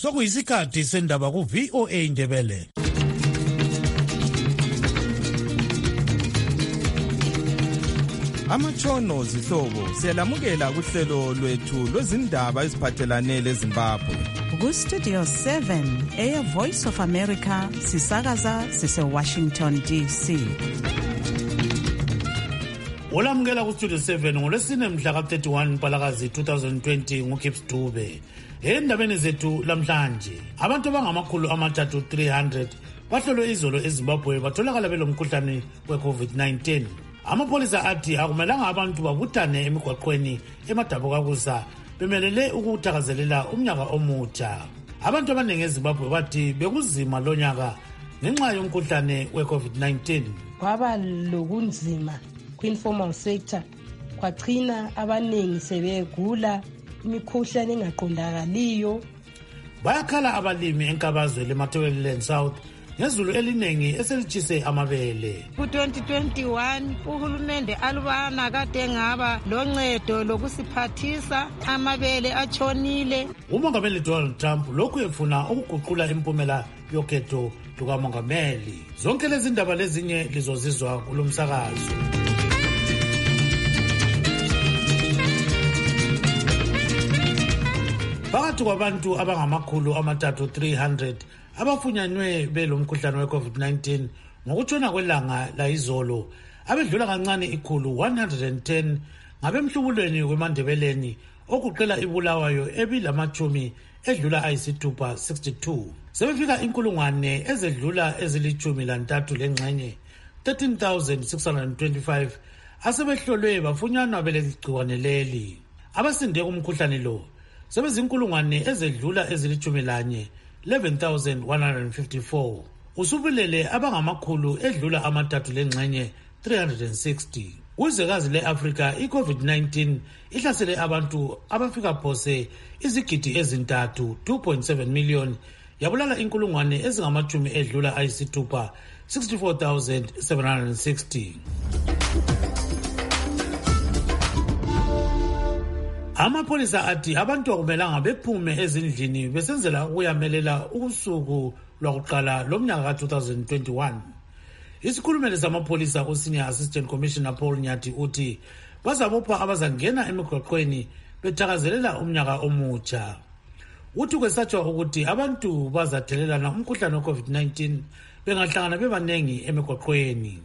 Sokuyisikhathi sendaba ku VOA Indebele. Amatshono zihlobo siyalamukela kuhlelo lwethu lwezindaba eziphathelane leZimbabwe. Ku-Studio 7 Air Voice of America sisakaza sise-Washington DC. Olamukela ku-Studio 7 ngolwesine mhla ka-31 Mpalakazi 2020 nguKips Dube. Endabeni zethu lamhlanje, abantu abangamakhulu amathathu 300 bahlolwe izolo eZimbabwe batholakala belomkhuhlane we-COVID-19. Amapolisa athi akumelanga abantu babuthane emigwaqweni eMadabukakusa bemelele ukuthakazelela umnyaka omutsha. Abantu abaningi eZimbabwe bathi bekuzima lonyaka ngenxa yomkhuhlane we-COVID-19. Kwaba lokunzima kwinformal sector, kwagcina abaningi sebegula imikhuhlane engaqondakaliyo. Bayakhala abalimi enkabazwe leMatabeleland South ngezulu elinengi eselitshise amabele. Ku-2021 uhulumende alubana kade ngaba loncedo lokusiphathisa, amabele atshonile. Umongameli Donald Trump lokhu efuna ukuguqula impumela yokhetho lukamongameli. Zonke lezi ndaba lezinye lizozizwa kulomsakazo. Phakathi kwabantu abangamakhulu amathathu 300 abafunyanywe belomkhuhlane we-COVID-19 ngokutshona kwelanga layizolo, abedlula kancane ikhulu 110 ngabemhlubulweni weMandebeleni okuqela iBulawayo ebilamatshumi edlula ayisithupha 62. Sebefika inkulungwane ezedlula ezilitshumi lantathu lengxenye 13,625 asebehlolwe bafunyanwa belegciwane leli. Abasinde kumkhuhlane lo sebezinkulungwane ezedlula ezilitshumi lanye 11,154. Usubulele abangamakhulu edlula amathathu lengxenye 360. Kwizwekazi le-Afrika i-COVID-19 ihlasele abantu abafika phose izigidi ezintathu 2.7 million, yabulala inkulungwane ezingamachumi edlula ayisithupha 64,760. Amapolisa athi abantu akumelanga bephume ezindlini besenzela ukuyamelela usuku lwakuqala lomnyaka ka-2021. Isikhulumeli samapolisa uSenior Assistant Commissioner Paul Nyati uthi bazabopha abazangena emigwaqweni bethakazelela umnyaka omutsha. Uthi kwesatshwa ukuthi abantu bazathelelana umkhuhlane we-COVID-19 bengahlangana bebanengi emigwaqweni.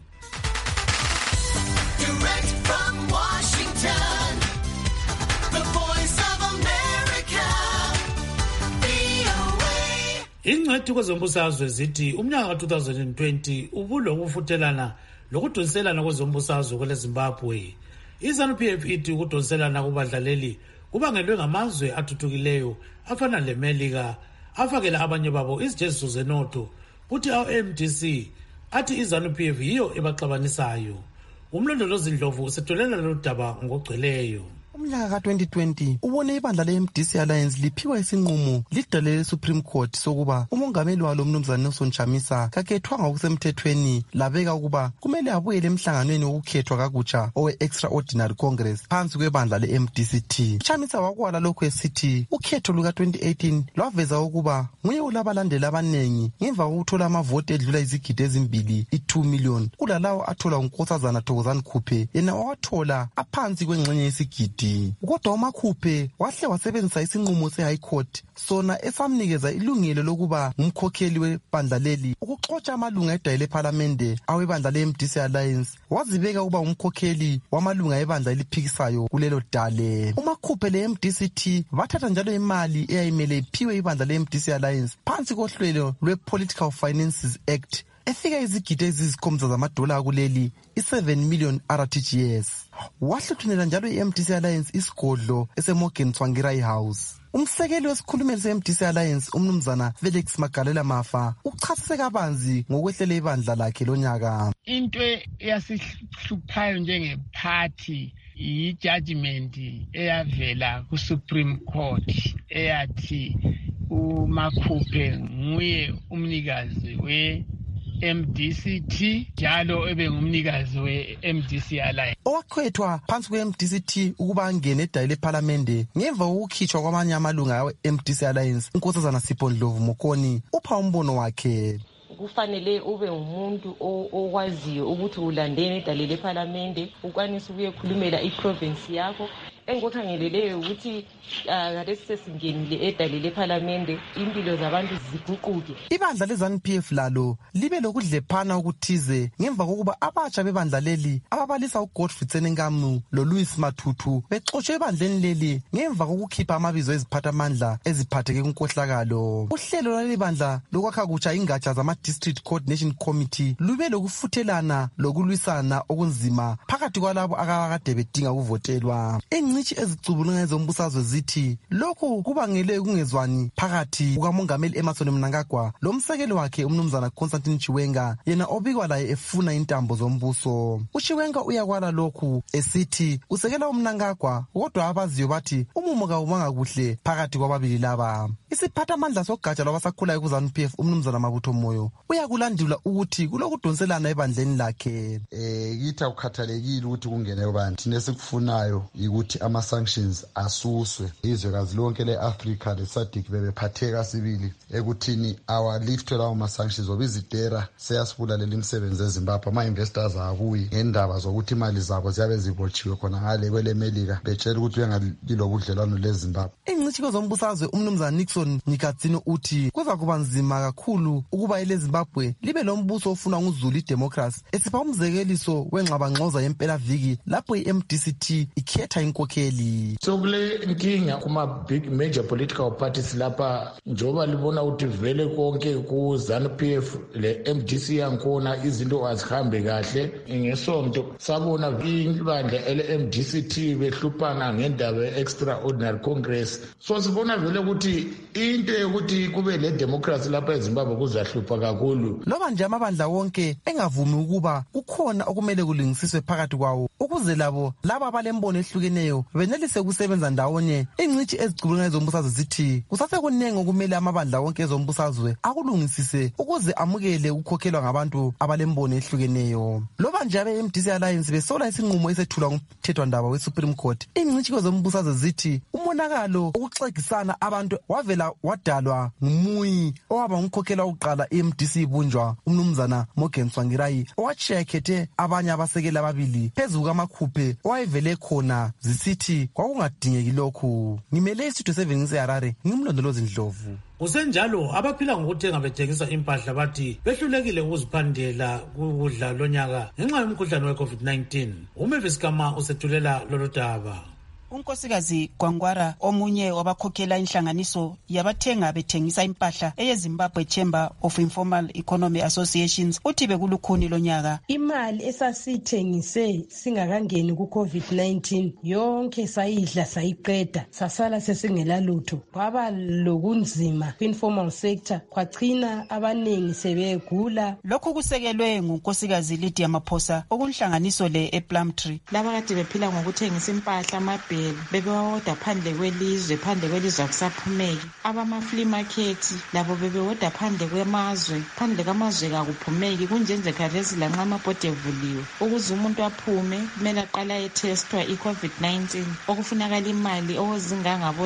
Ingcwethi kwezombusazwe zithi umnyaka ka-2020 ubulokufuthelana lokudonselana kwezombusazwe kwele Zimbabwe. IZANU-PF ithi ukudonselana kubadlaleli kubangelwe ngamazwe athuthukileyo afana leMelika afakela abanye babo izijeziso zenotho, kuthi awu-MDC athi iZANU-PF yiyo ebaxabanisayo. Umlondolozi Ndlovu usetholela lolu daba ngokugcweleyo. Umnyaka ka-2020 ubone ibandla le-MDC Alliance liphiwa isinqumo lidale le-Supreme Court sokuba umongameli walo umnumzana Nelson Chamisa kakhethwanga ngokusemthethweni, labeka ukuba kumele abuyele emhlanganweni wokukhethwa kakutsha owe-Extraordinary Congress phansi kwebandla le-MDCT. Chamisa wakwala lokhu esithi ukhetho luka-2018 lwaveza ukuba nguye olabalandeli abanengi ngemva kokuthola amavoti edlula izigidi ezimbili, i-2 million, kulalawo athola nguNkosazana Thokozani Khuphe, yena wawathola aphansi kwengxenye yesigidi. Kodwa uMakhuphe wahle wasebenzisa isinqumo se-High Court sona esamnikeza ilungelo lokuba ngumkhokheli webandla leli ukuxotsha amalunga edale lephalamende awebandla le-MDC Alliance, wazibeka ukuba ngumkhokheli wamalunga ebandla eliphikisayo kulelo dale. uMakhuphe le-MDCT bathatha njalo imali eyayimele iphiwe ibandla le-MDC Alliance phansi kohlelo lwe-Political Finances Act efika izigidi eziyisikhombisa zamadola kuleli, i-7 million RTGS. Wahluthunela njalo i-MDC Alliance isigodlo eseMorgan Tsvangirai House. Umsekeli wesikhulumeli se-MDC Alliance umnumzana Felix Magalela Mafa uchasise kabanzi ngokwehlela ibandla lakhe lonyaka. Into yasihluphayo njengephathi i-judgment eyavela ku-Supreme Court eyathi uMakhuphe nguye umnikazi MDCT njalo ebengumnikazi we-MDC Alliance. Owakhethwa phansi kwe-MDCT ukuba angene edale lephalamende ngemva kokukhitshwa kwamanye amalunga we-MDC Alliance, uNkosazana Sipho Ndlovu Mokoni upha umbono wakhe. Kufanele ube umuntu okwaziyo ukuthi ulandene edale lephalamende, ukwanisa ukuyekhulumela iprovince yakho. Engikukhangeleleyo ukuthi ngalesi sesingenile edale lephalamende impilo zabantu ziguquke. Ibandla le-ZANU-PF lalo libe lokudlephana okuthize ngemva kokuba abatsha bebandla leli ababalisa uGodfrey Tsenengamu loLouis Matutu bexotshwe ebandleni leli ngemva kokukhipha amabizo eziphathamandla eziphatheke kunkohlakalo. Uhlelo lwaleli bandla lokwakha kutsha ingatsha zama-District Coordination Committee lube lokufuthelana lokulwisana okunzima phakathi kwalabo akade bedinga ukuvotelwa. Ingcitshi ezicubulunga ezombusazwe zithi lokhu kubangele ukungezwani phakathi kukamongameli Emmerson Mnangagwa lomsekeli wakhe umnumzana Constantine Chiwenga, yena obikwa laye efuna intambo zombuso. uChiwenga uyakwala lokhu esithi usekela uMnangagwa, kodwa abaziyo bathi umumo kawumanga kuhle phakathi kwababili laba. Isiphathamandla sogatsha lwabasakhulayo ku-ZANU-PF umnumzana Mabutho Moyo uyakulandula ukuthi kulokudonselana ebandleni lakhe. Kithi akukhathalekile ukuthi kungene ubani, thina esikufunayo ukuthi ama-sanctions asuswe. Izwekazi lonke le-Afrika le-SADC bebephatheka sibili ekuthini awaliftwe lawo ma-sanctions ngoba izitera seyasibulalela imisebenzi eZimbabwe. Ama-investors abuyi ngendaba zokuthi imali zabo ziyabe zibotshiwe khona ngale kwelemelika betshela ukuthi uyangalo budlelwano leZimbabwe. Ingcitshi zombusazwe umnumzana Nixon Nyikadzino uthi kuza kuba nzima kakhulu ukuba eleZimbabwe libe lombuso ofuna nguzulu idemocracy, esipha umzekeliso wengxabangxoza yempela viki lapho i-MDCT ikhetha inkokheli. So kule nkinga kuma big major political parties lapha njoba libona ukuthi vele konke ku ZANU-PF le MDC yankona izinto azihambe kahle. Ngesonto sabona ibandla ele-MDCT behluphana ngendaba extraordinary congress. So sibona vele ukuthi into yokuthi kube le democracy lapha eZimbabwe kuzahlupha kakhulu. Loba nje amabandla wonke engavumi ukuba kukhona okumele kulungisiswe phakathi kwawo ukuze labo laba abalembono ehlukeneyo benelise ukusebenza ndawonye. Ingcitshi ezicubulunga ezombusazwe zithi kusasekunengi okumele amabandla wonke ezombusazwe akulungisise ukuze amukele ukukhokhelwa ngabantu abalembono ehlukeneyo. Loba nje abe-MDC Alliance besola isinqumo esethulwa ngumthethwandaba we-Supreme Court, ingcitshi ezombusazwe zithi umonakalo ukuxegisana abantu wavela wadalwa ngumuyi owaba ngumkhokhela wokuqala i-MDC ibunjwa umnumzana Morgan Tsvangirai owatshiya ekhethe abanye abasekeli ababili phezu kwamakhuphe owayevele khona zisithi kwakungadingeki lokhu. Ngimele iStudio 7 ngiseHarare, ngimlondolozi Ndlovu. Kusenjalo abaphila ngokuthenga bethengisa impahla bathi behlulekile ukuziphandela kudla lonyaka ngenxa yomkhuhlane we-COVID-19. uMavis Kama usethulela lolu daba. uNkosikazi Gwangwara, omunye wabakhokhela inhlanganiso yabathenga bethengisa impahla eyeZimbabwe Chamber of Informal Economy Associations, uthi bekulukhuni lonyaka. Imali esasithengise singakangeni ku-COVID-19 yonke sayidla sayiqeda, sasala sesingela lutho. Kwaba lokunzima kwinformal sector, kwagcina abaningi sebegula. Lokhu kusekelwe nguNkosikazi Lydia Maphosa okunhlanganiso le ePlumtree. Laba kade bephila ngokuthengisa impahla amabheli bebewoda phandle kwelizwe akusaphumeki. Abama-flea market labo bebewoda phandle kwamazwe kakuphumeki. Kunjenje khathesi lanxa amabhodi evuliwe ukuze umuntu aphume kumele aqala etestwa i-COVID-19 okufunakala imali okuzingangabo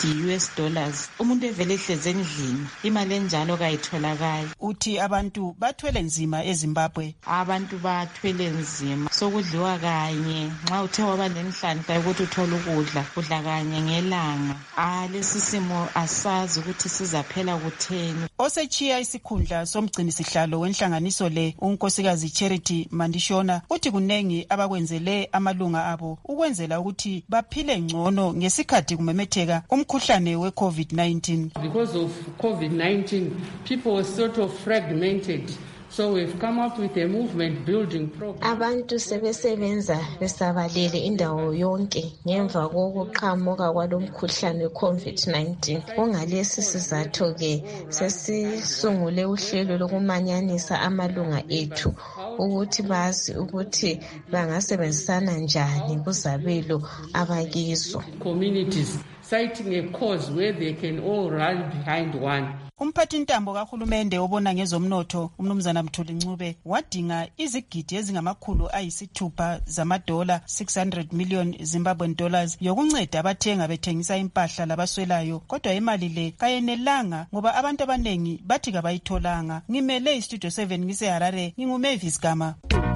$60. Umuntu evele ehlezi endlini imali enjalo kayitholakali. Uthi abantu bathwele nzima eZimbabwe. Abantu bathwele nzima, sokudliwa kanye nxa uthe waba lenhlanhla ukuthi uthole udla kanye ngelanga. Lesi simo asazi ukuthi sizaphela kutheni. Osechiya isikhundla somgcini sihlalo wenhlanganiso le uNkosikazi Charity Mandishona uthi kunengi abakwenzele amalunga abo ukwenzela ukuthi baphile ngcono ngesikhathi kumemetheka umkhuhlane we-COVID-19. Because of COVID-19, people were sort of fragmented. So we've come up with a movement building program. Abantu sebesebenza besabalele indawo yonke ngemva kokuqhamuka kwalomkhuhlane we-COVID-19. Kungalesi sizathu ke sesisungule uhlelo lokumanyanisa amalunga ethu ukuthi bazi ukuthi bangasebenzisana njani kuzabelo abakizo. Communities citing a cause where they can all rally behind one. Umphathi ntambo kahulumende obona ngezomnotho umnumzana Mthuli Ncube wadinga izigidi ezingamakhulu ayisithupha zamadola 600 million Zimbabwean dollars yokunceda abathenga bethengisa impahla labaswelayo, kodwa imali le kayenelanga ngoba abantu abanengi bathi kabayitholanga. Ngimele iStudio 7 ngiseHarare, nginguMavis Gama.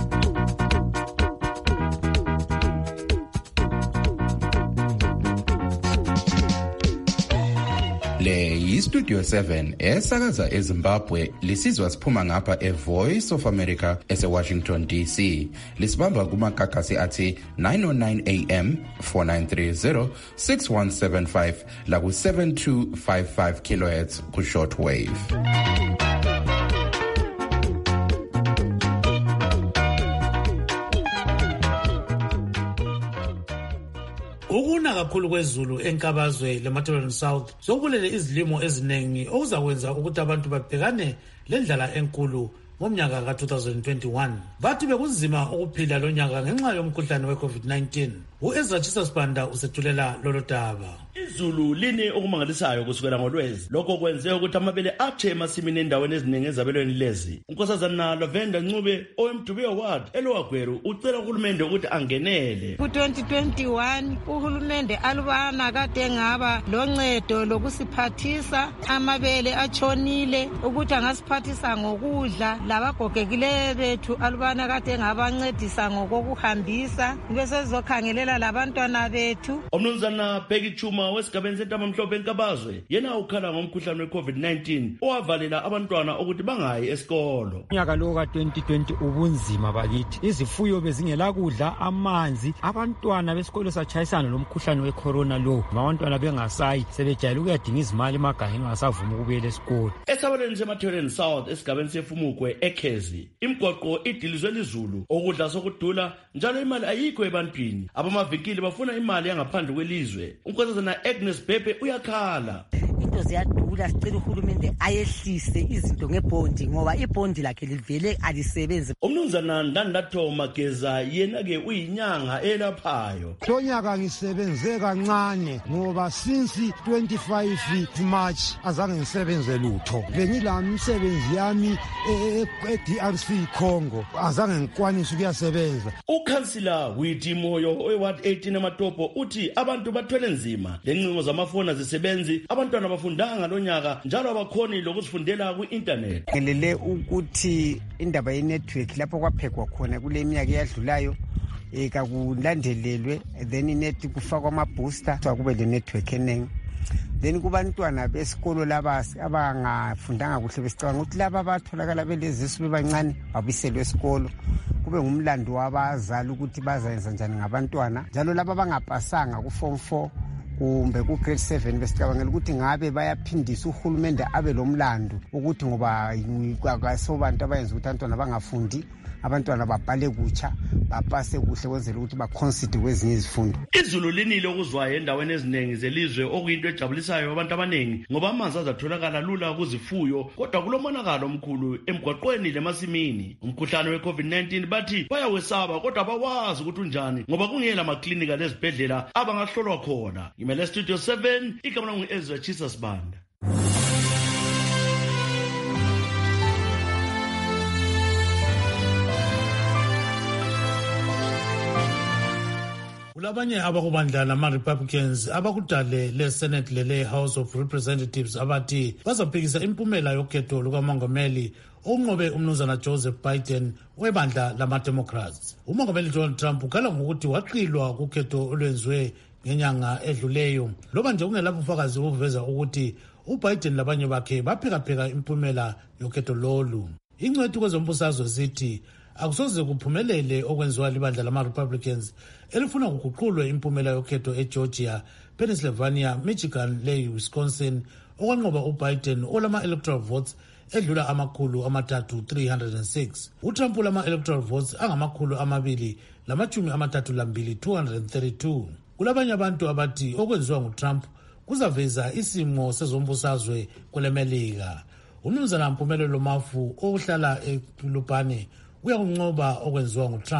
Le yiStudio 7 esakaza eZimbabwe, lisizwa siphuma ngapha eVoice of America eseWashington DC. Lisibamba kumakakasi athi 909 AM, 4930, 6175 laku 7255 kHz ku shortwave. Ukuna kakhulu kwezulu enkabazwe leMatabeleland South sokubulele izilimo eziningi okuzakwenza ukuthi abantu babhekane lendlala enkulu ngomnyaka ka-2021. Bathi bekunzima ukuphila lo nyaka ngenxa yomkhuhlane we-COVID-19. U-Ezra Chisasbanda usethulela lolo daba. Izulu line okumangalisayo kusukela ngoLwezi. Lokho kwenze ukuthi amabele athe emasimini endaweni eziningi ezabelweni lezi. Unkosazana Lavenda Ncube owemDube Award eLowagweru ucela uhulumende ukuthi angenele. Ku-2021 uhulumende alubana kade ngaba loncedo lokusiphathisa, amabele atshonile ukuthi angasiphathisa ngokudla, labagogekileyo bethu alubana kade ngabancedisa ngokuhambisa, bese sizokhangelela labantwana bethu. Umnumzana Peggy Chuma wesigabeni sentaba mhlophe enkabazwe yena ukhala ngomkhuhlane we-COVID-19 owavalela abantwana ukuthi bangayi esikolo. Unyaka lo ka-2020 ubunzima bakithi, izifuyo bezingela kudla, amanzi, abantwana besikolo satshayisana lomkhuhlane wecorona lo, abantwana bengasayi sebejayele ukuyadinga izimali emagangeni ngasavuma ukubuyela esikolo. Esabelweni seMatabeleland South esigabeni seFumukwe eKhezi, imigwaqo idilizwe lizulu, okudla sokudula njalo imali ayikho ebantwini. Abamavikili bafuna imali yangaphandle kwelizwe. Unkosazana Agnes Bebe uyakhala. Into ziyadula, sicela uhulumende ayehlise izinto ngebhondi ngoba ibhondi lakhe livele alisebenzi. Umnumzana Ndandatho Mageza yena-ke uyinyanga elaphayo. Lonyaka ngisebenze kancane ngoba since 25 March azange ngisebenze lutho. Bengilami imisebenzi yami eDRC Congo azange ngikwanise ukuyasebenza. Ukhansila Witi Moyo oward 18 eMatopo uthi abantu bathwele nzima lencingo zamafoni zisebenzi, abantwana bafundanga lonyaka njalo abakhoni lokuzifundela ku-internet. Ngelele ukuthi indaba ye-network lapho kwaphekwa khona kule minyaka eyadlulayo kakulandelelwe, then inet kufakwa ama-booster kube le-network eningi. Then kubantwana besikolo laba abangafundanga kuhle besicabanga ukuthi laba batholakala belezisu bebancane babiselwe esikolo, kube ngumlando wabazali ukuthi bazayenza njani ngabantwana, njalo laba bangapasanga ku-form 4 kumbe ku-grade 7 besicabangela ukuthi ngabe bayaphindisa uhulumende abe lomlando ukuthi ngoba akasobantu abayenza ukuthi abantwana bangafundi, abantwana babhale kutsha bapase kuhle kwenzela ukuthi baconsider kwezinye izifundo. Izulu linile okuzwayo endaweni eziningi zelizwe okuyinto ejabulisayo abantu abaningi ngoba amanzi azatholakala lula kuzifuyo, kodwa kulomonakalo omkhulu emgwaqweni lemasimini. Umkhuhlane we-COVID-19 bathi bayawesaba kodwa bawazi ukuthi unjani ngoba kungela maklinika lezibhedlela abangahlolwa khona. Imele Studio 7 igama ngu-Ezra Chisasbanda. Kulabanye abakubandla lama-Republicans abakudale le-Senate lele-House of Representatives abathi bazaphikisa impumela yokhetho lukamongameli onqobe umnumzana Joseph Biden webandla lama-Democrats. Umongameli Donald Trump ukhala ngokuthi waqilwa kukhetho olwenziwe ngenyanga edluleyo, loba nje kungelapho ufakazi obuveza ukuthi uBiden labanye bakhe baphikaphika impumela yokhetho lolu. Ingcwethi kwezombusazwe zithi akusoze kuphumelele okwenziwa libandla lama-Republicans elifuna kuguqulwe impumela yokhetho eGeorgia, Pennsylvania, Michigan le-Wisconsin okwanqoba uBiden olama-electoral votes edlula amakhulu amathathu 306. uTrump ulama-electoral votes angamakhulu amabili lamachumi amathathu lambili 232. Kulabanye abantu abathi okwenziwa nguTrump kuzaveza isimo sezombusazwe kwelemelika. Umnumzana Mpumelelo Mafu ohlala eLupane uyakunqoba okwenziwa nguTrump.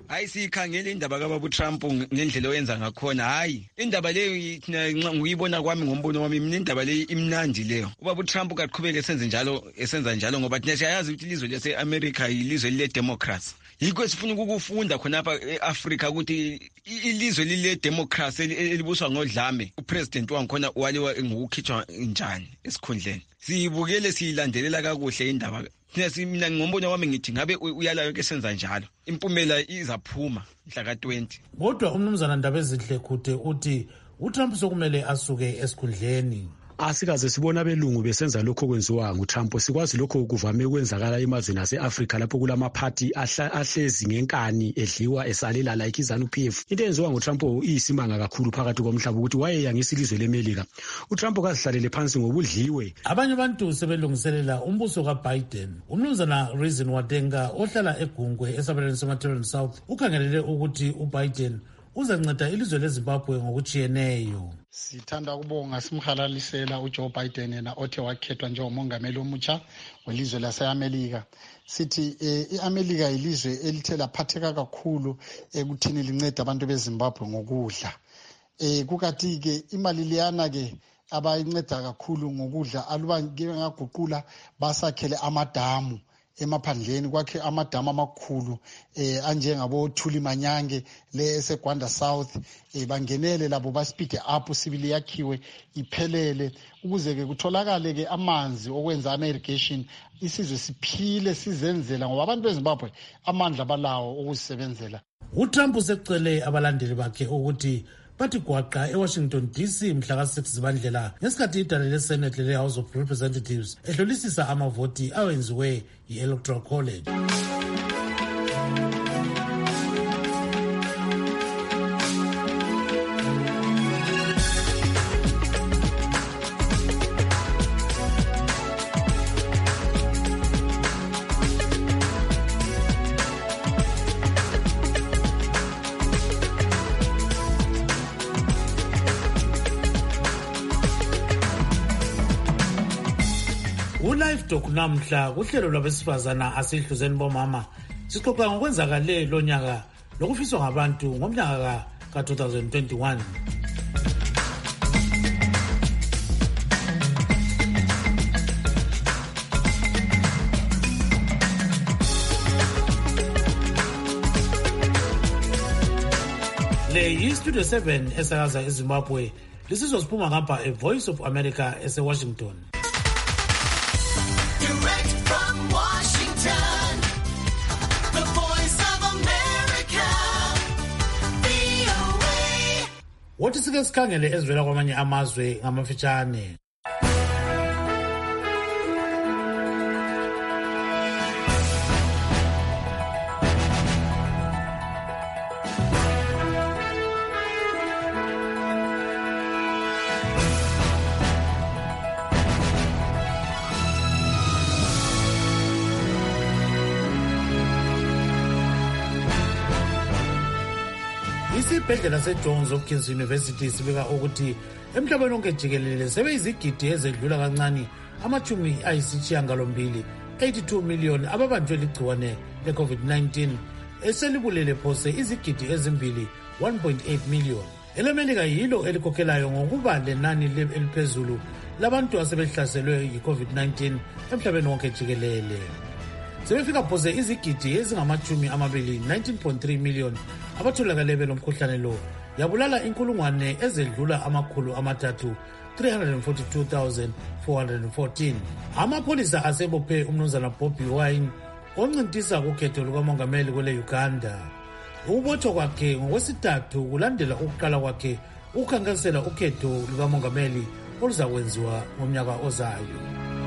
hayi sikhangela indaba kaBaba Trump ngendlela oyenza ngakhona. Hayi indaba leyo ngiyibona kwami ngombono wami, mina indaba leyo imnandi leyo. uBaba Trump kaqhubeke esenza njalo ngoba thina siyazi ukuthi ilizwe lase-America yilizwe le democracy. Yikho sifuna ukufunda khonapha eAfrica ukuthi ilizwe lile democracy elibuswa ngodlame upresident wangikhona waliwa ngokukhitshwa njani esikhundleni. Siyibukele siyilandelela kakuhle indaba. Mina ngombono wami ngithi ngabe uyalayo ke senza njalo impumela izaphuma mhla ka-20. Kodwa umnumzana Ndabezinhle Khuthe uthi uTrump sokumele asuke esikhundleni. Asikaze sibona abelungu besenza lokho kwenziwa nguTrump. Sikwazi lokho kuvame ukwenzakala emazweni ase-Afrika lapho kulamaphathi ahlezi ngenkani edliwa esalela like iZANU-PF. Into enziwa nguTrump iyisimanga kakhulu phakathi komhlaba ukuthi wayeyangisa ilizwe leMelika. uTrump kazihlalele phansi ngobudliwe. Abanye abantu sebelungiselela umbuso kaBiden. Umnumzana Reason Wadenga ohlala eGungwe esabelweni seMaterial South ukhangelele ukuthi uBiden uzanceda ilizwe leZimbabwe ngokuchiyeneyo. Sithanda ukubonga simhalalisela uJoe Biden yena othe wakhethwa njengomongameli omutsha welizwe lase-Amerika. Sithi iAmerika yilizwe elithe laphatheka kakhulu ekuthini linceda abantu beZimbabwe ngokudla. Kukathi-ke imali liyana-ke abayinceda kakhulu ngokudla aluba ngaguqula basakhele amadamu emaphandleni, kwakhe amadamu amakhulu anjengabo Thuli Manyange le eseGwanda South, bangenele labo baspeed up sibili yakhiwe iphelele ukuze ke kutholakale ke amanzi okwenza ama-irrigation, isizwe siphile sizenzela ngoba abantu beZimbabwe amandla balawo okuzisebenzela. uTrump usecele abalandeli bakhe ukuthi bathi gwaqa eWashington DC mhla ka-6 Zibandlela ngesikhathi idale leSenate le-House of Representatives ehlolisisa amavoti awenziwe yi-Electoral College. uLivestock namhla kuhlelo lwabesifazana asihluzeni bomama sixoxa ngokwenzakale lo nyaka lokufiswa ngabantu ngomnyaka ka-2021. Le yi-Studio 7 esakaza eZimbabwe lisizwa siphuma ngapha eVoice of America ese-Washington. Wothi sike sikhangele ezivela kwamanye amazwe ngamafitshane. Isibhedlela seJohns Hopkins University sibika ukuthi emhlabeni wonke jikelele sebeyizigidi ezedlula kancane 82 million ababanjwe ligciwane le-COVID-19 eselibulele phose izigidi ezimbili 1.8 million. EleMelika yilo elikhokhelayo ngokuba lenani eliphezulu labantu asebehlaselwe yi-COVID-19 emhlabeni wonke jikelele. Sebefika phose izigidi ezingamachumi amabili 19.3 million abatholakale belomkhuhlane lo yabulala inkulungwane ezedlula amakhulu amathathu 342,414. Amapholisa asebophe umnumzana Bobi Wine oncintisa kukhetho lukamongameli kwele Uganda. Ukubotshwa kwakhe ngokwesithathu kulandela ukuqala kwakhe ukukhankasela ukhetho lukamongameli oluzakwenziwa ngomnyaka ozayo.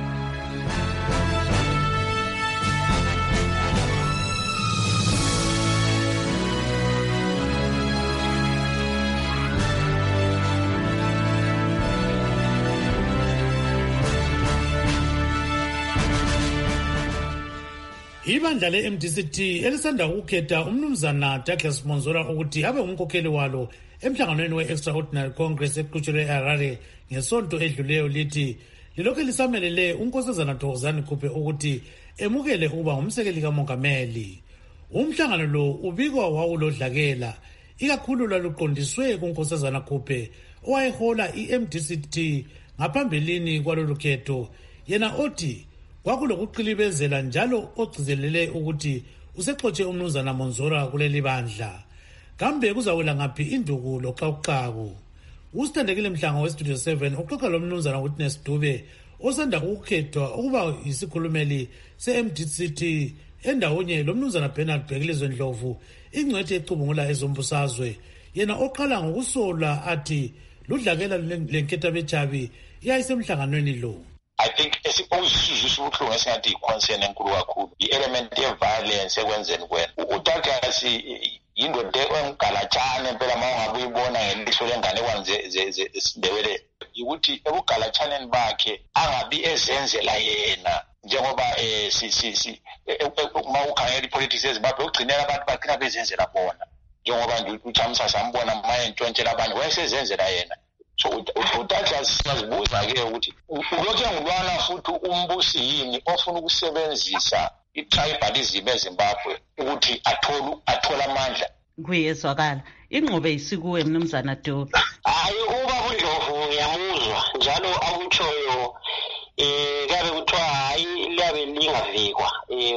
Ibandla le-MDCT elisanda ukukhetha umnumzana Douglas Monzora ukuthi abe ngumkhokheli walo emhlanganweni we-Extraordinary Congress eqhutshelwe eHarare ngesonto edluleyo lithi lilokhu lisamelele unkosazana Thokozani Khuphe ukuthi emukele ukuba ngumsekeli kamongameli. Umhlangano lo ubikwa wawulodlakela ikakhulu laluqondiswe kuNkosazana Khuphe owayehola iMDCT ngaphambilini kwalolu khetho, yena othi kwakulokuqilibezela njalo ogcizelele ukuthi usexotshe umnumzana Monzora kuleli bandla. Kambe kuzawela ngaphi induku loxawuxaku? Usithandekile Mhlanga weStudio 7 uxoxa lo mnumzana Witness Dube osanda ukukhethwa ukuba yisikhulumeli se-MDCT endawonye lo mnumzana Bernard Bhekilizwe Ndlovu, ingcwethi ecubungula ezombusazwe, yena oqala ngokusola athi ludlakela lenketha bechabi yayisemhlanganweni lo. I think esizwe ubuhlungu esingathi i-concern enkulu kakhulu i-element ye-violence ekwenzeni kwena. UDouglas yindoda engugalatshane impela uma ungabe uyibona ngelihlo lenganekwane zesindebele, ukuthi ebugalatshaneni bakhe angabi ezenzela yena njengoba uma ukhangela i-politics eZimbabwe ugcinela abantu bagcina bezenzela bona, njengoba nje uChamisa sambona uma entshontshela abantu wayesezenzela yena. So uDouglas siyazibuza-ke ukuthi ulokhu engulwana futhi umbusi yini ofuna ukusebenzisa i-tribalism eZimbabwe ukuthi athole amandla. Kuyezwakala ingqobe isikuwe mnumzana Dube. Hayi ubaba uNdlovu ngiyamuzwa njalo akutshoyo kabe kuthiwa hayi liyabe lingavikwa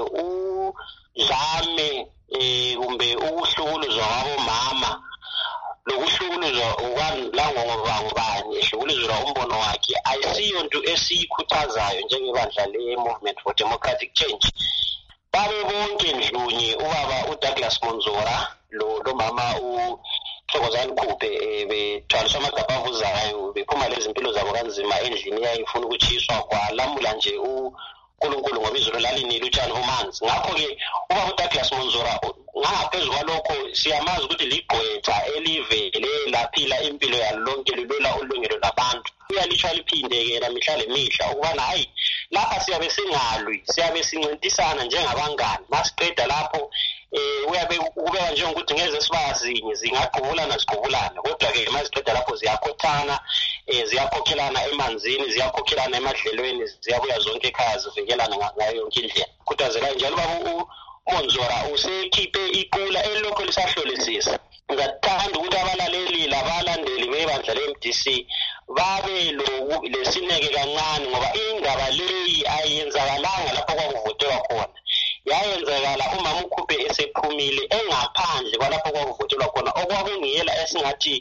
udlame kumbe ukuhlukuluzwa kwabomama lokuhlukuluzwa langongobani ehlukuluzwa umbono wakhe ayisiyo nto esiyikhuthazayo njengebandla le-Movement for Democratic Change. Babe bonke ndlunye ubaba uDouglas Monzora lo mama uThokozani Khuphe bethwaliswa amagabha avuzayo bephuma lezi impilo zabo kanzima endlini eyayifuna ukutshiswa kwalamula nje uNkulunkulu ngoba izulu lalinile utshani bumanzi. Ngakho-ke ubaba uDouglas Monzora ngaphezu kwalokho siyamazi ukuthi ligqwetha elivele laphila impilo yalo lonke lilwela ulungelo labantu. Uyalitsho liphinde-ke lamihla lemihla ukubana hayi lapha siyabe singalwi, siyabe sincintisana njengabangani. Masiqeda lapho uyabe kubeka njengokuthi ngeze sibazinye zingaqubulana ziqubulane, kodwa-ke masiqeda lapho ziyakhothana, ziyakhokhelana emanzini, ziyakhokhelana emadlelweni, ziyabuya zonke ekhaya zivikelana ngayo yonke indlela. Khuthazela njalo ubaba uMonzora usekhiphe iqula elilokho lisahlolisisa. Ngingathanda ukuthi abalaleli labalandeli bebandla le-MDC babe lesineke kancane ngoba indaba leyi ayenzakalanga lapho kwakuvotelwa khona. Yayenzakala umama uKhuphe esephumile engaphandle kwalapho kwakuvotelwa khona okwakungiyela esingathi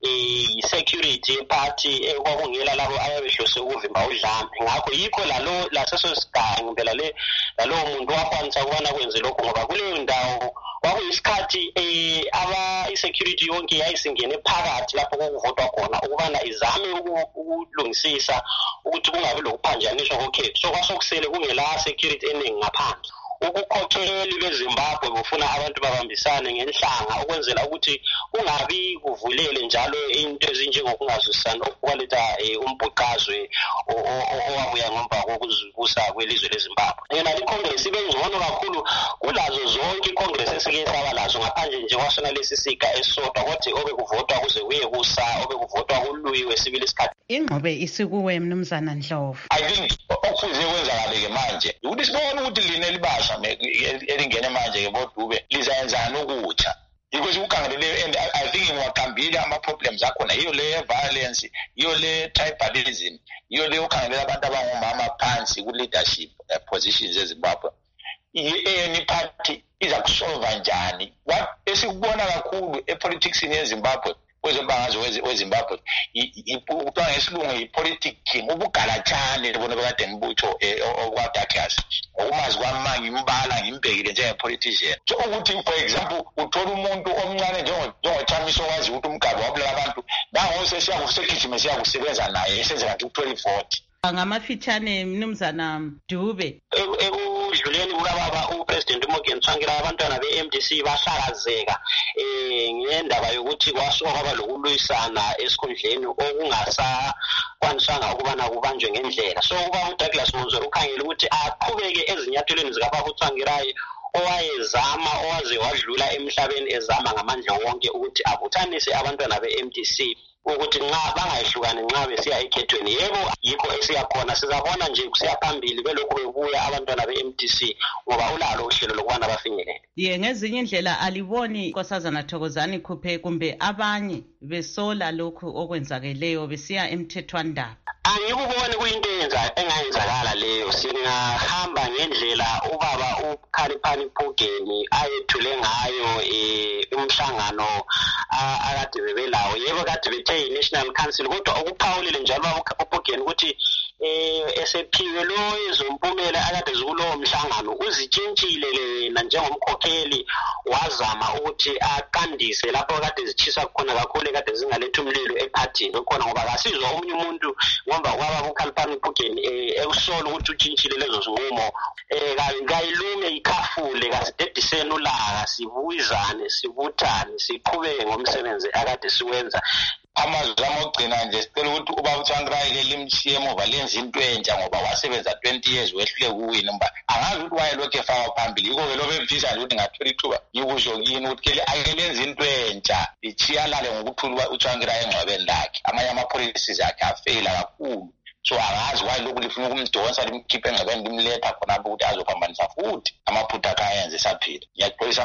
i-security party ekwakungiyela labo ababehlose ukuvimba udlame. Ngakho yikho laseso sigangu phela lalowo muntu wakwanisa ukubana kwenze lokho ngoba kuleyo ndawo kwakuyisikhathi i-security yonke yayisingene phakathi lapho kokuvotwa khona ukubana izame ukulungisisa ukuthi kungabi lokuphanjaniswa kokhetho. So kwasokusele kungela security eningi ngaphandle. Ubukhokheli beZimbabwe bufuna abantu babambisane ngenhlanga ukwenzela ukuthi kungabi kuvulele njalo into ezinjengokungazwisani okwaletha umbhuqazwe owabuya ngomva kokuzibusa kwelizwe leZimbabwe. Yena iCongress ibe ngcono kakhulu kulazo zonke iCongress esike saba lazo ngaphandle nje kwasona lesi siga esodwa kodwa obekuvotwa kuze kuye kusa obekuvotwa kuluyiwe sibili isikhathi. Ingqobe isikuwe mnumzana Ndlovu. I think okufuze kwenzakale-ke manje ukuthi sibone ukuthi line libasha elingene manje-ke boDube lizayenzani ukutsha. Because ukhangelele and I think ngiwaqambile ama-problems akhona yiyo le violence, yiyo le tribalism, yiyo le ukhangelela abantu abangomama phansi ku-leadership positions eZimbabwe. I-ANC party iza kusolva njani? Esikubona kakhulu epoliticsini yeZimbabwe kwezembangazwe weZimbabwe kuthiwa ngesilungu yi-politicking, ubugalatshane bona bekade ngibutsho okwa-Douglas ukumazi kwami ngimbala ngimbhekile njenge-politician. So ukuthi for example uthola umuntu omncane njengoChamisa okwazi ukuthi umgaba wabulala abantu nangoku sekugijime siyakusebenza naye esenzela nje ku-2040. Ngamafitshane mnumzana Dube. Ekudluleni kukababa uPresident uMorgan Tsvangirai abantwana be-MDC bahlakazeka ngendaba yokuthi kwasuka kwaba lokulwisana esikhundleni okungasakwanisanga ukubana kubanjwe ngendlela. So ubaba uDouglas Monzora ukhangela ukuthi aqhubeke ezinyathelweni zikababa uTsvangirai owayezama owaze wadlula emhlabeni ezama ngamandla wonke ukuthi abuthanise abantwana be-MDC ukuthi nxa bangayihlukani kanjani nxa besiya ekhethweni. Yebo, yikho esiyakhona, sizabona nje kusiya phambili belokhu bebuya abantwana be-MDC ngoba ulalo uhlelo lokubana bafinyelele. Ngezinye indlela aliboni Nkosazana Thokozani Khuphe kumbe abanye besola lokhu okwenzakeleyo besiya emthethwandaba? Angikuboni kuyinto engayenzakala leyo. Singahamba ngendlela ubaba uKhaliphani Phugeni ayethule ngayo umhlangano akade bebelawo. Yebo kade bethe i-National Council, kodwa okuphawulile njalo ubaba uPhugeni ukuthi esephiwe lo izompumela akade zikulowo mhlangano uzitshintshile yena njengomkhokheli, wazama ukuthi aqandise lapho kade zitshisa khona kakhulu kade zingaletha umlilo ephathini khona, ngoba kasizwa omunye umuntu ngoba ubaba uKhaliphani Phugeni ekusola ukuthi utshintshile lezo zinqumo. Kayilume ikhafule, kasidediseni ulaka, sibuyizane, sibuthane, siqhubeke ngomsebenzi akade siwenza. Amazwi amogcina nje sicela ukuthi ubaba uThangirayi limshiye emuva lenza into entsha ngoba wasebenza 20 years wehlule kuwini mba angazi ukuthi wayelokhu efaka phambili. Yiko-ke lobe emfisa nje ukuthi ngathola ithuba ngikusho kini ukuthi ke ake lenza into entsha lichiyalale ngokuthula uThangirayi engcwabeni lakhe. Amanye ama-policies akhe afeyila kakhulu, so angazi wayelokhu lifuna ukumdonsa limkhiphe engcwabeni limletha khonapho ukuthi azophambanisa futhi amaphutha akhe ayenze esaphila. Ngiyaxolisa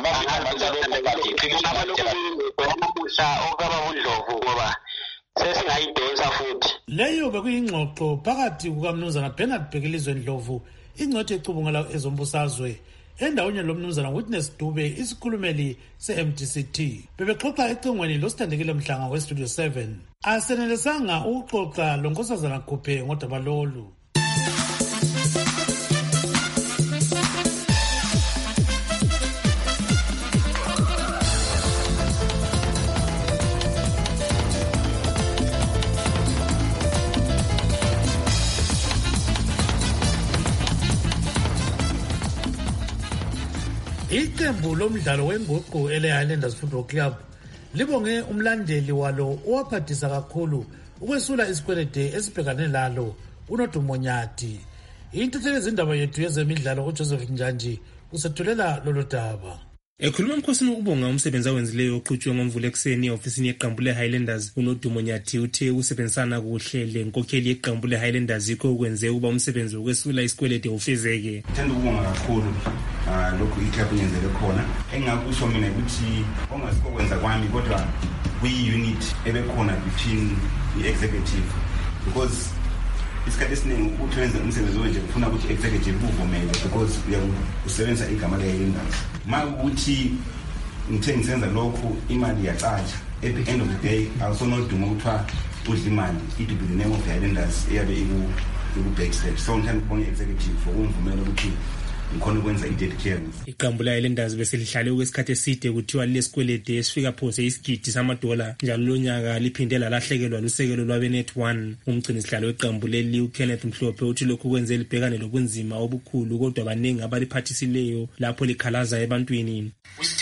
ngoba sesingayidonsa futhi. Leyo bekuyingxoxo phakathi kukaMnumzana Bernard Bhekelizwe Ndlovu, ingcwethi ecubungela ezombusazwe, endaweni lomnumzana Witness Dube, isikhulumeli se-MDCT. Bebexoxa ecingweni losithandekile Mhlanga weStudio 7. Asenelisanga ukuxoxa loNkosazana Khuphe ngodaba lolu. Iqembu lomdlalo wenguqu ele-Highlanders Football Club libonge umlandeli walo owaphathisa kakhulu ukwesula isikwelede esibhekane lalo uNodumo Nyathi. Intuthelo ezindaba yethu yezemidlalo uJoseph Njanji usethulela lolu daba. Ekhuluma emkhosini ukubonga umsebenzi awenzileyo oqhutshwe ngoMvulo ekuseni e-ofisini yeqembu le-Highlanders, uNodumo Nyathi uthe ukusebenzisana kuhle lenkokheli yeqembu le-Highlanders yikho okwenze ukuba umsebenzi wokwesula isikwelede ufezeke. Ngithanda ukubonga kakhulu lokhu iClub yenzele khona. Engingakusho mina ukuthi ongasikokwenza kwami kodwa kuyi-unit ebekhona between i-executive, because isikhathi esiningi ukuthi wenze umsebenzi onje kufuna ukuthi executive uvumele because usebenzisa igama le-Highlanders. Ma ukuthi ngithe ngisenza lokhu imali yacatsha, at the end of the day awusoNodumo kuthiwa udla imali, it will be the name of the Highlanders eyabe iku-backstage. So ngithanda ukubonga i-executive for ukungivumela ukuthi ngikhona ukwenza i-debt clearance. Iqembu le-Highlanders beselihlale okwesikhathi eside kuthiwa lesikwelede esifika phose isigidi $, njalo lonyaka liphinde lalahlekelwa lusekelo lwabe-Net1. Umgcinisihlalo weqembu leli uKenneth Mhlophe uthi lokhu kwenze libhekane lobunzima obukhulu, kodwa abaningi abaliphathisileyo lapho likhalaza ebantwini.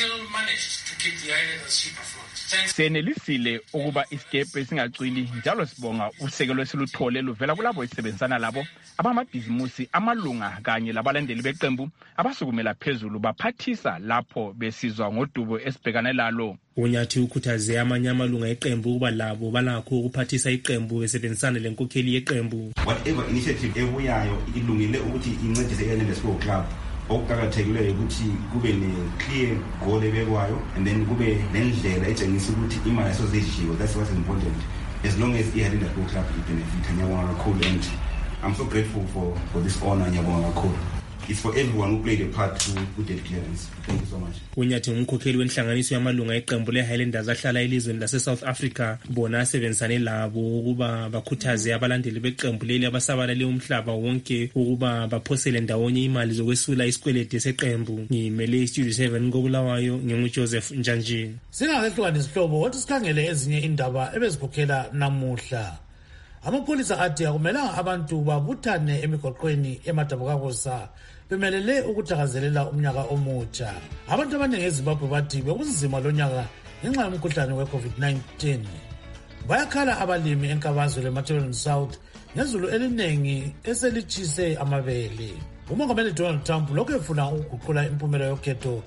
Senelisile ukuba isikebhe singacwili, njalo sibonga usekelo esiluthole luvela kulabo esebenzisana labo, abamabhizimusi, amalunga kanye labalandeli beqembu abasukumela phezulu baphathisa lapho besizwa ngodubo esibhekane lalo. uNyathi ukhuthaze amanye amalunga eqembu ukuba labo balakho ukuphathisa iqembu besebenzisana lenkokheli yeqembu. Whatever initiative ebuyayo ilungile ukuthi incedise i-Highlanders Football Club. Okuqakathekileyo ukuthi kube ne-clear goal ebekwayo, and then kube nendlela etshengisa ukuthi imali esozidliwe. That's what's important. As long as i-Highlanders Football Club ibenefit, ngiyabonga kakhulu, and I'm so grateful for this honor. Ngiyabonga kakhulu. It's for everyone who played a part to debt clearance. Thank you so much. uNyathi umkhokheli wenhlanganiso yamalunga eqembu le-Highlanders ahlala elizweni lase-South Africa, bona asebenzisane labo ukuba bakhuthaze abalandeli beqembu leli abasabalale umhlaba wonke ukuba baphosele ndawonye imali zokwesula isikwelede seqembu. Ngimele iStudio 7 koBulawayo, nginguJoseph Njanji. Singakehlukani isihlobo wathi sikhangele ezinye indaba ebezikhokhela namuhla. Amapholisa athi akumelanga abantu babuthane emigoqweni eMadabukakusa bemelele ukuthakazelela umnyaka omutsha. Abantu abaningi eZimbabwe bathi bekunzima lonyaka ngenxa yomkhuhlane we-COVID-19. Bayakhala abalimi enkabazwe leMatabeleland South ngezulu elinengi eselitshise amabele. Umongameli Donald Trump lokhu efuna ukuguqula impumela yokhetho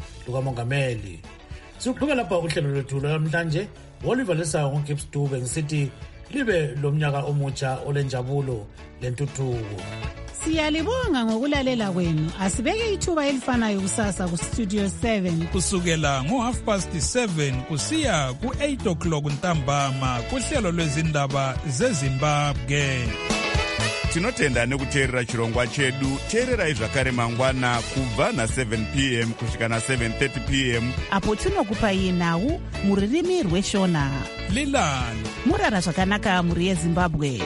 lukamongameli. Siqhubeka lapha uhlelo lwethu lwamhlanje. Oliver Lesayo ngoGibbs Dube ngisithi libe lomnyaka omutsha olenjabulo lentuthuko. Siyalibonga ngokulalela kwenu. Asibeke ithuba elifanayo kusasa ku Studio 7 kusukela ngo7:30 kusiya ku8 o'clock ntambama kuhlelo lwezindaba zeZimbabwe. Tinotenda nekuteerera chirongwa chedu. Teererai zvakare mangwana kubva na7 p.m. kusvika na7:30 p.m. apo tinokupai nhau muririmi rweshona. Lilani murara zvakanaka muri yeZimbabwe.